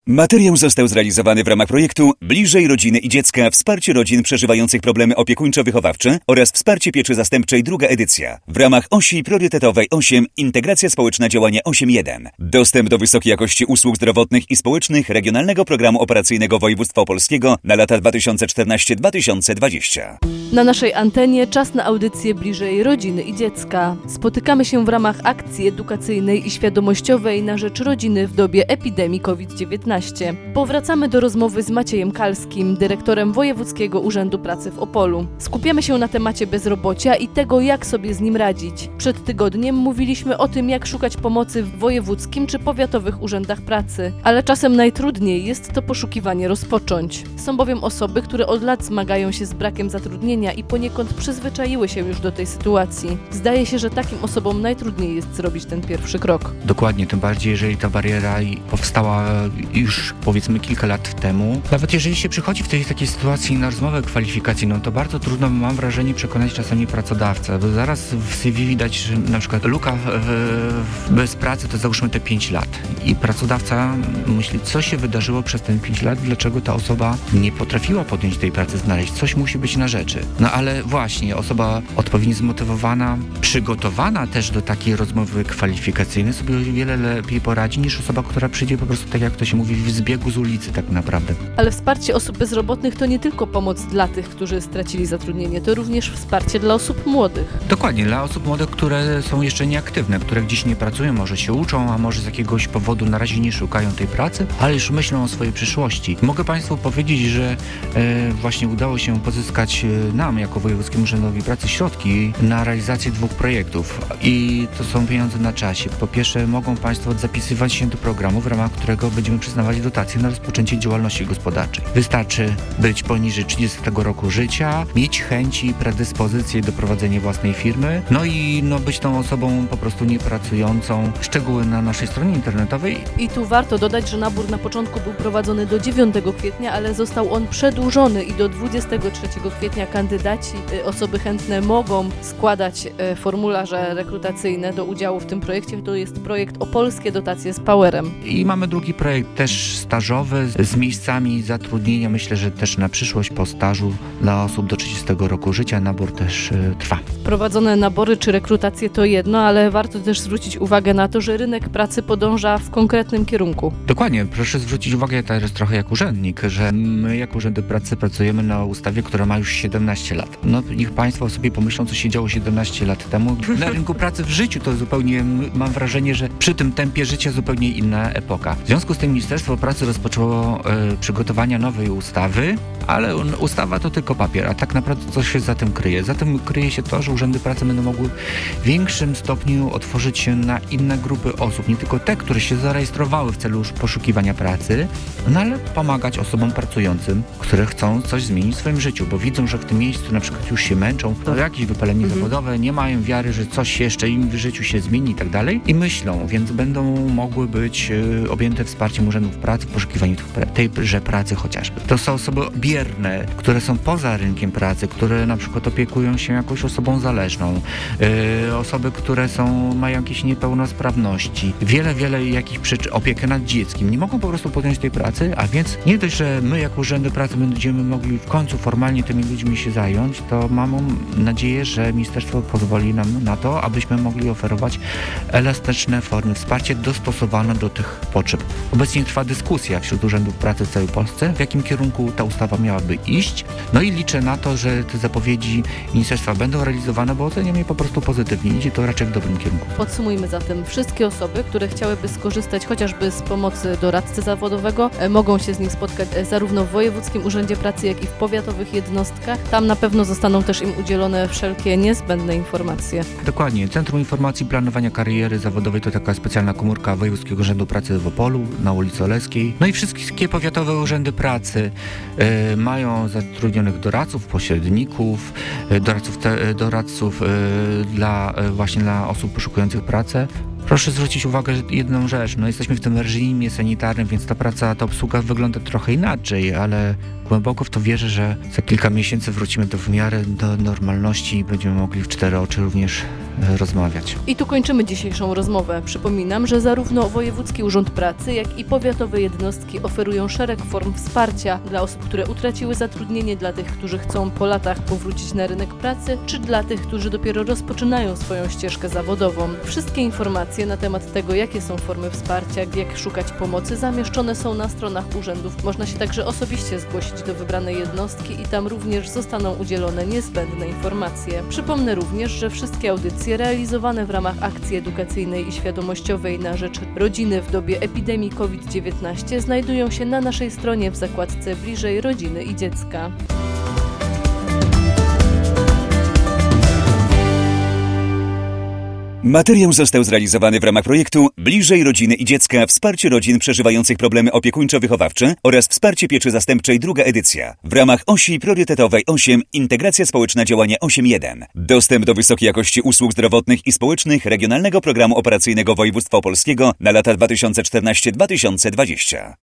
Materiał został zrealizowany w ramach projektu Bliżej rodziny i dziecka, wsparcie rodzin przeżywających problemy opiekuńczo-wychowawcze oraz wsparcie pieczy zastępczej, druga edycja. W ramach osi priorytetowej 8 Integracja społeczna, działanie 8.1. Dostęp do wysokiej jakości usług zdrowotnych i społecznych Regionalnego Programu Operacyjnego Województwa Opolskiego na lata 2014-2020. Na naszej antenie czas na audycję Bliżej rodziny i dziecka. Spotykamy się w ramach akcji edukacyjnej i świadomościowej na rzecz rodziny w dobie epidemii COVID-19. Powracamy do rozmowy z Maciejem Kalskim, dyrektorem Wojewódzkiego Urzędu Pracy w Opolu. Skupiamy się na temacie bezrobocia i tego, jak sobie z nim radzić. Przed tygodniem mówiliśmy o tym, jak szukać pomocy w wojewódzkim czy powiatowych urzędach pracy. Ale czasem najtrudniej jest to poszukiwanie rozpocząć. Są bowiem osoby, które od lat zmagają się z brakiem zatrudnienia i poniekąd przyzwyczaiły się już do tej sytuacji. Zdaje się, że takim osobom najtrudniej jest zrobić ten pierwszy krok. Dokładnie, tym bardziej, jeżeli ta bariera powstała już powiedzmy kilka lat temu. Nawet jeżeli się przychodzi w tej takiej sytuacji na rozmowę kwalifikacyjną, to bardzo trudno, mam wrażenie, przekonać czasami pracodawcę, bo zaraz w CV widać, że na przykład luka bez pracy to załóżmy te 5 lat i pracodawca myśli, co się wydarzyło przez ten 5 lat, dlaczego ta osoba nie potrafiła podjąć tej pracy, znaleźć, coś musi być na rzeczy. No ale właśnie, osoba odpowiednio zmotywowana, przygotowana też do takiej rozmowy kwalifikacyjnej sobie o wiele lepiej poradzi niż osoba, która przyjdzie po prostu, tak jak to się mówi, w zbiegu z ulicy tak naprawdę. Ale wsparcie osób bezrobotnych to nie tylko pomoc dla tych, którzy stracili zatrudnienie, to również wsparcie dla osób młodych. Dokładnie, dla osób młodych, które są jeszcze nieaktywne, które gdzieś nie pracują, może się uczą, a może z jakiegoś powodu na razie nie szukają tej pracy, ale już myślą o swojej przyszłości. Mogę Państwu powiedzieć, że właśnie udało się pozyskać nam, jako Wojewódzkiemu Urzędowi Pracy, środki na realizację 2 projektów i to są pieniądze na czasie. Po pierwsze, mogą Państwo zapisywać się do programu, w ramach którego będziemy przyznawać dotacje na rozpoczęcie działalności gospodarczej. Wystarczy być poniżej 30 roku życia, mieć chęci i predyspozycje do prowadzenia własnej firmy, no i być tą osobą po prostu niepracującą. Szczegóły na naszej stronie internetowej. I tu warto dodać, że nabór na początku był prowadzony do 9 kwietnia, ale został on przedłużony i do 23 kwietnia kandydaci, osoby chętne mogą składać formularze rekrutacyjne do udziału w tym projekcie. To jest projekt Opolskie Dotacje z Powerem. I mamy drugi projekt też stażowy z miejscami zatrudnienia. Myślę, że też na przyszłość po stażu dla osób do 30 roku życia nabór też trwa. Prowadzone nabory czy rekrutacje to jedno, ale warto też zwrócić uwagę na to, że rynek pracy podąża w konkretnym kierunku. Dokładnie. Proszę zwrócić uwagę teraz trochę jak urzędnik, że my jako Urzędy Pracy pracujemy na ustawie, która ma już 17 lat. No niech Państwo sobie pomyślą, co się działo 17 lat temu. Na rynku pracy w życiu to zupełnie, mam wrażenie, że przy tym tempie życia zupełnie inna epoka. W związku z tym Ministerstwo Pracy rozpoczęło przygotowania nowej ustawy, ale ustawa to tylko papier, a tak naprawdę coś się za tym kryje. Za tym kryje się to, że Urzędy Pracy będą mogły w większym stopniu otworzyć się na inne grupy osób, nie tylko te, które się zarejestrowały w celu poszukiwania pracy, no ale pomagać osobom pracującym, które chcą coś zmienić w swoim życiu, bo widzą, że w tym miejscu na przykład już się męczą, to jakieś wypalenie zawodowe, nie mają wiary, że coś jeszcze im w życiu się zmieni i tak dalej i myślą, więc będą mogły być objęte wsparciem urzędów pracy w poszukiwaniu tejże pracy chociażby. To są osoby bierne, które są poza rynkiem pracy, które na przykład opiekują się jakąś osobą zależną, osoby, które mają jakieś niepełnosprawności, wiele jakich przyczyn, opiekę nad dzieckiem, nie mogą po prostu podjąć tej pracy, a więc nie dość, że my jako Urzędy Pracy będziemy mogli w końcu formalnie tymi ludźmi się zająć, to mam nadzieję, że ministerstwo pozwoli nam na to, abyśmy mogli oferować elastyczne formy wsparcia dostosowane do tych potrzeb. Obecnie trwa dyskusja wśród urzędów pracy w całej Polsce, w jakim kierunku ta ustawa miałaby iść. No i liczę na to, że te zapowiedzi ministerstwa będą realizowane, bo oceniam je po prostu pozytywnie. Idzie to raczej w dobrym kierunku. Podsumujmy zatem. Wszystkie osoby, które chciałyby skorzystać chociażby z pomocy doradcy zawodowego, mogą się z nim spotkać zarówno w Wojewódzkim Urzędzie Pracy, jak i w powiatowych jednostkach. Tam na pewno zostaną też im udzielone wszelkie niezbędne informacje. Dokładnie. Centrum Informacji Planowania Kariery Zawodowej to taka specjalna komórka Wojewódzkiego Urzędu Pracy w Opolu na ulicy Oleskiej. No i wszystkie powiatowe urzędy pracy mają zatrudnionych doradców, pośredników, doradców dla osób poszukujących pracy. Proszę zwrócić uwagę jedną rzecz. Jesteśmy w tym reżimie sanitarnym, więc ta obsługa wygląda trochę inaczej, ale głęboko w to wierzę, że za kilka miesięcy wrócimy w miarę do normalności i będziemy mogli w 4 oczy również rozmawiać. I tu kończymy dzisiejszą rozmowę. Przypominam, że zarówno Wojewódzki Urząd Pracy, jak i powiatowe jednostki oferują szereg form wsparcia dla osób, które utraciły zatrudnienie, dla tych, którzy chcą po latach powrócić na rynek pracy, czy dla tych, którzy dopiero rozpoczynają swoją ścieżkę zawodową. Wszystkie informacje na temat tego, jakie są formy wsparcia, jak szukać pomocy, zamieszczone są na stronach urzędów. Można się także osobiście zgłosić do wybranej jednostki i tam również zostaną udzielone niezbędne informacje. Przypomnę również, że wszystkie audycje realizowane w ramach akcji edukacyjnej i świadomościowej na rzecz rodziny w dobie epidemii COVID-19 znajdują się na naszej stronie w zakładce Bliżej Rodziny i Dziecka. Materiał został zrealizowany w ramach projektu Bliżej Rodziny i Dziecka – Wsparcie rodzin przeżywających problemy opiekuńczo-wychowawcze oraz Wsparcie pieczy zastępczej druga edycja. W ramach osi priorytetowej 8 Integracja społeczna działania 8.1. Dostęp do wysokiej jakości usług zdrowotnych i społecznych Regionalnego Programu Operacyjnego Województwa Opolskiego na lata 2014-2020.